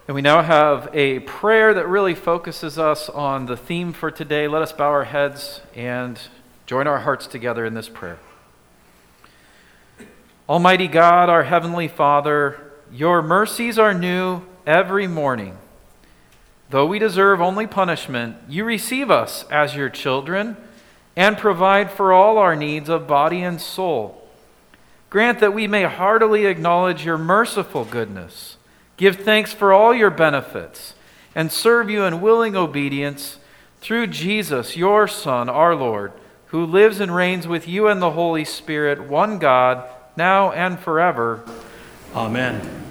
And we now have a prayer that really focuses us on the theme for today. Let us bow our heads and join our hearts together in this prayer. Almighty God, our Heavenly Father, your mercies are new every morning. Though we deserve only punishment, you receive us as your children and provide for all our needs of body and soul. Grant that we may heartily acknowledge your merciful goodness, give thanks for all your benefits, and serve you in willing obedience through Jesus, your Son, our Lord, who lives and reigns with you and the Holy Spirit, one God, now and forever. Amen.